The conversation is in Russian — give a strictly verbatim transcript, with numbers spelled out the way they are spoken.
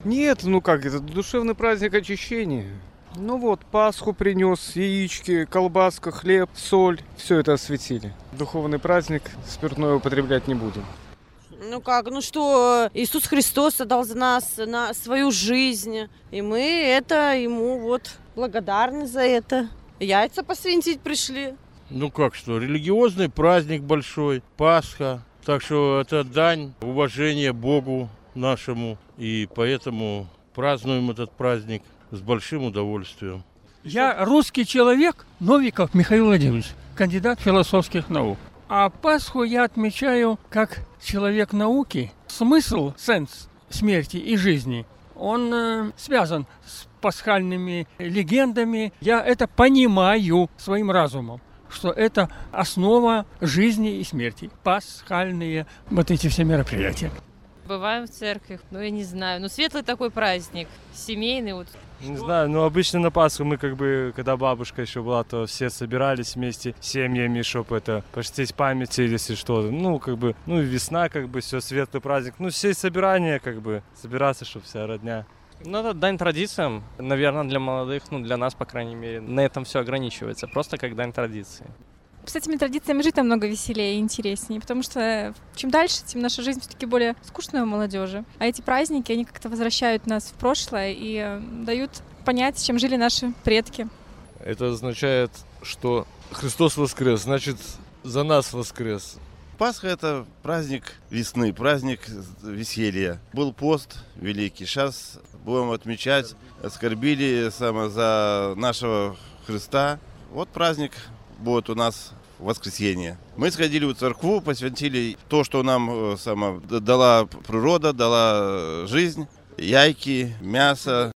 Нет, ну как, это душевный праздник очищения. Ну вот, Пасху принес, яички, колбаска, хлеб, соль. Все это осветили. Духовный праздник, спиртное употреблять не будем. Ну как, ну что, Иисус Христос отдал за нас на свою жизнь, и мы это ему вот благодарны за это. Яйца посвятить пришли. Ну как что, религиозный праздник большой, Пасха. Так что это дань уважения Богу нашему, и поэтому празднуем этот праздник с большим удовольствием. Я русский человек, Новиков Михаил Владимирович, кандидат философских наук. А Пасху я отмечаю как человек науки. Смысл, сенс смерти и жизни, он э, связан с пасхальными легендами. Я это понимаю своим разумом, что это основа жизни и смерти. Пасхальные вот эти все мероприятия. Бываем в церкви, ну я не знаю, ну светлый такой праздник, семейный вот. Не знаю, но обычно на Пасху мы как бы, когда бабушка еще была, то все собирались вместе с семьями, чтобы это почтить память или если что. Ну, как бы, ну и весна, как бы, все, светлый праздник. Ну, все собирания, как бы, собираться, чтобы вся родня. Ну, это дань традициям, наверное, для молодых, ну, для нас, по крайней мере, на этом все ограничивается, просто как дань традиции. С этими традициями жить намного веселее и интереснее, потому что чем дальше, тем наша жизнь все-таки более скучная у молодежи. А эти праздники, они как-то возвращают нас в прошлое и дают понять, чем жили наши предки. Это означает, что Христос воскрес, значит, за нас воскрес. Пасха – это праздник весны, праздник веселья. Был пост великий, сейчас будем отмечать, оскорбили само за нашего Христа. Вот праздник будет у нас в воскресенье. Мы сходили в церкву, посвятили то, что нам само, дала природа, дала жизнь, яйки, мясо.